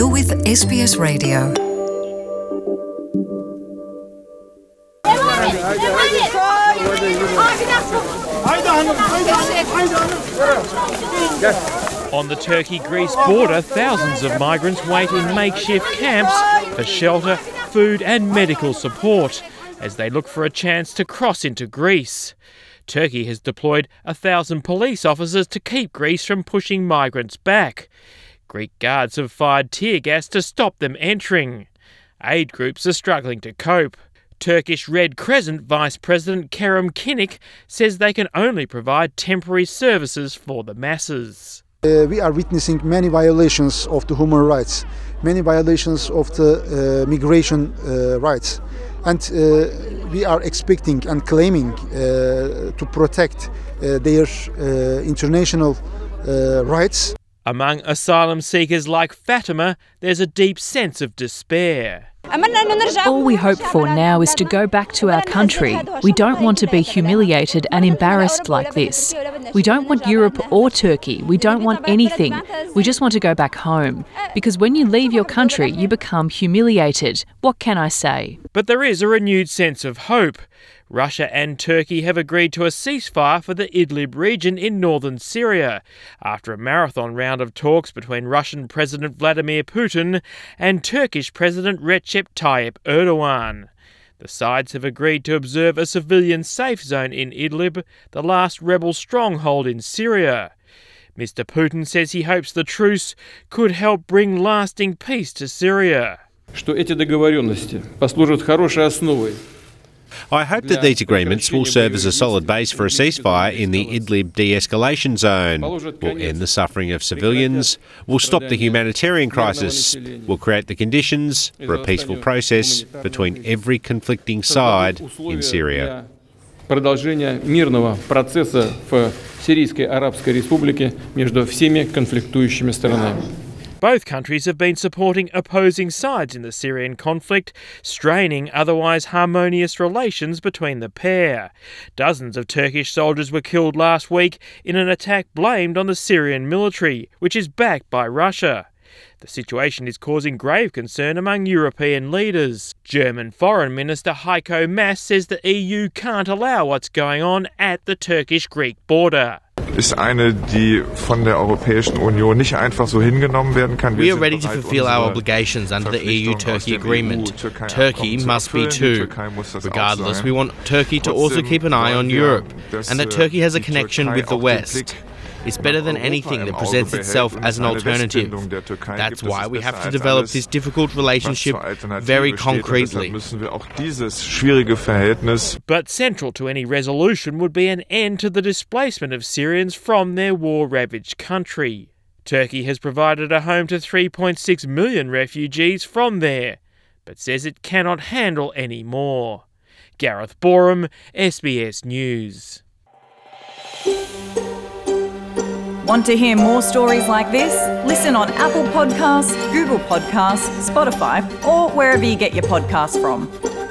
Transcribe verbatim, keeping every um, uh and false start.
You're with S B S Radio. On the Turkey-Greece border, thousands of migrants wait in makeshift camps for shelter, food and medical support as they look for a chance to cross into Greece. Turkey has deployed a thousand police officers to keep Greece from pushing migrants back. Greek guards have fired tear gas to stop them entering. Aid groups are struggling to cope. Turkish Red Crescent Vice President Kerem Kinnik says they can only provide temporary services for the masses. Uh, we are witnessing many violations of the human rights, many violations of the uh, migration uh, rights. And uh, we are expecting and claiming uh, to protect uh, their uh, international uh, rights. Among asylum seekers like Fatima, there's a deep sense of despair. All we hope for now is to go back to our country. We don't want to be humiliated and embarrassed like this. We don't want Europe or Turkey. We don't want anything. We just want to go back home. Because when you leave your country, you become humiliated. What can I say? But there is a renewed sense of hope. Russia and Turkey have agreed to a ceasefire for the Idlib region in northern Syria after a marathon round of talks between Russian President Vladimir Putin and Turkish President Recep Tayyip Erdogan. The sides have agreed to observe a civilian safe zone in Idlib, the last rebel stronghold in Syria. Mister Putin says he hopes the truce could help bring lasting peace to Syria. Что эти договоренности послужат хорошей основой. I hope that these agreements will serve as a solid base for a ceasefire in the Idlib de-escalation zone, will end the suffering of civilians, will stop the humanitarian crisis, will create the conditions for a peaceful process between every conflicting side in Syria. Продолжение мирного процесса в Сирийской Арабской Республике между всеми конфликтующими сторонами. Both countries have been supporting opposing sides in the Syrian conflict, straining otherwise harmonious relations between the pair. Dozens of Turkish soldiers were killed last week in an attack blamed on the Syrian military, which is backed by Russia. The situation is causing grave concern among European leaders. German Foreign Minister Heiko Maas says the E U can't allow what's going on at the Turkish-Greek border. Ist eine, die von der Europäischen Union nicht einfach so hingenommen werden kann. We are ready to fulfill our obligations under the E U-Turkey agreement. Turkey must be too. Regardless, we want Turkey to also keep an eye on Europe, and that Turkey has a connection with the West. It's better than anything that presents itself as an alternative. That's why we have to develop this difficult relationship very concretely. But central to any resolution would be an end to the displacement of Syrians from their war-ravaged country. Turkey has provided a home to three point six million refugees from there, but says it cannot handle any more. Gareth Borum, S B S News. Want to hear more stories like this? Listen on Apple Podcasts, Google Podcasts, Spotify, or wherever you get your podcasts from.